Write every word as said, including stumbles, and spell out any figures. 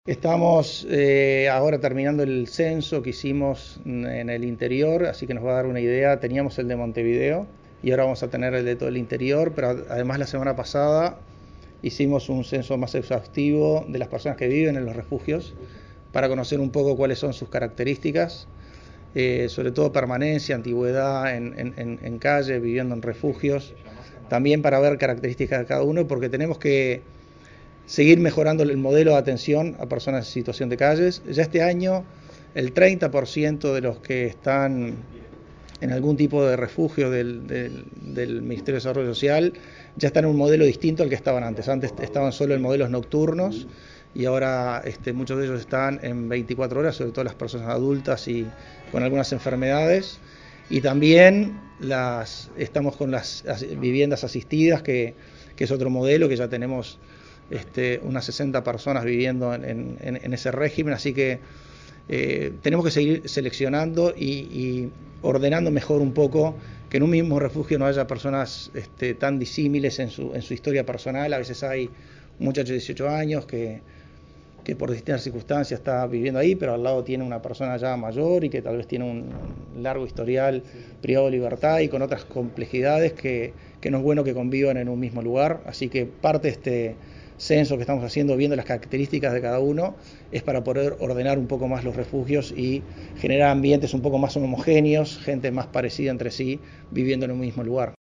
Estamos eh, ahora terminando el censo que hicimos en el interior, así que nos va a dar una idea. Teníamos el de Montevideo y ahora vamos a tener el de todo el interior, pero además la semana pasada hicimos un censo más exhaustivo de las personas que viven en los refugios para conocer un poco cuáles son sus características, eh, sobre todo permanencia, antigüedad en, en, en calle, viviendo en refugios, también para ver características de cada uno, porque tenemos que seguir mejorando el modelo de atención a personas en situación de calles. Ya este año el treinta por ciento de los que están en algún tipo de refugio del, del, del Ministerio de Desarrollo Social ya están en un modelo distinto al que estaban antes. Antes estaban solo en modelos nocturnos y ahora este, muchos de ellos están en veinticuatro horas, sobre todo las personas adultas y con algunas enfermedades. Y también las, estamos con las viviendas asistidas, que, que es otro modelo que ya tenemos Este, unas sesenta personas viviendo en, en, en ese régimen, así que eh, tenemos que seguir seleccionando y, y ordenando mejor un poco, que en un mismo refugio no haya personas este, tan disímiles en su, en su historia personal. A veces hay un muchacho de dieciocho años que, que por distintas circunstancias está viviendo ahí, pero al lado tiene una persona ya mayor y que tal vez tiene un largo historial privado de libertad y con otras complejidades que, que no es bueno que convivan en un mismo lugar. Así que parte de este censo que estamos haciendo, viendo las características de cada uno, es para poder ordenar un poco más los refugios y generar ambientes un poco más homogéneos, gente más parecida entre sí, viviendo en un mismo lugar.